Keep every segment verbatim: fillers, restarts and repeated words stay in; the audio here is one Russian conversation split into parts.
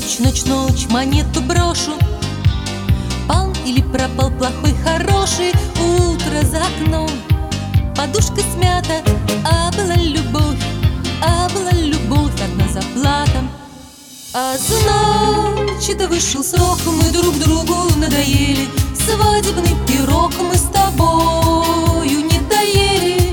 Ночь, ночь, ночь, монету брошу. Пал или пропал плохой, хороший. Утро за окном, подушка смята. А была любовь, а была любовь, одна заплата. А значит, вышел срок, мы друг другу надоели. Свадебный пирог мы с тобою не доели.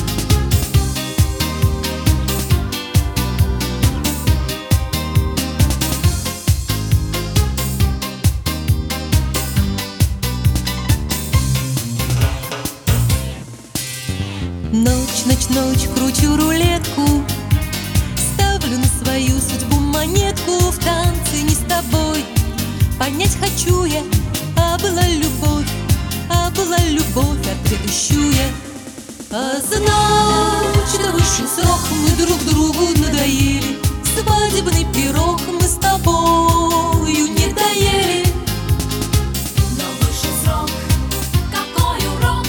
Ночь, ночь, ночь, кручу рулетку. Ставлю на свою судьбу монетку. В танце не с тобой. Понять хочу я, а была любовь, а была любовь, ответ ищу я. А значит, вышел срок, мы друг другу надоели. Свадебный пирог мы с тобою не доели. Но вышел срок, какой урок!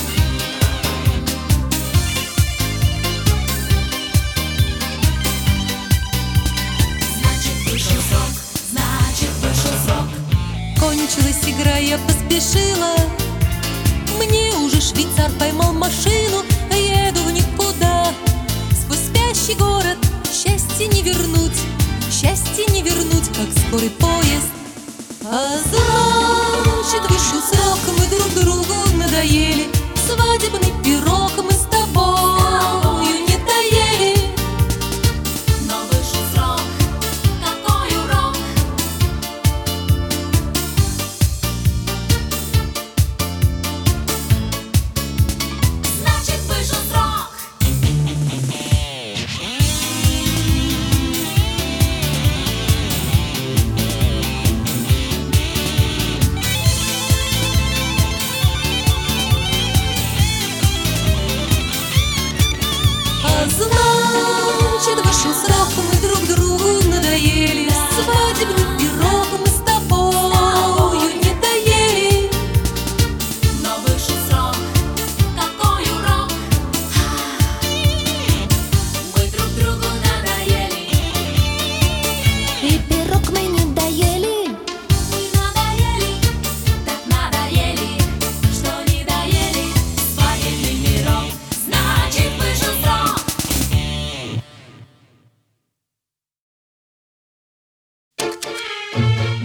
Значит, вышел срок, значит, вышел срок. Кончилась игра, я поспешила. Мне уже швейцар поймал машину. Еду в никуда, сквозь спящий город. Счастье не вернуть, счастье не вернуть, как скорый поезд. А значит, вышел срок, мы друг другу надоели. Свадебный пирог мы с тобою не доели. Но вышел срок, какой урок! Значит, вышел срок. А значит, вышел срок, мы друг другу надоели. Свадебный пирог мы с тобою не доели. Но вышел срок, какой урок! Мы друг другу надоели. И пирог мы не доели. Мы надоели, так надоели, что не доели. Свадебный пирог, значит, вышел срок. Thank you.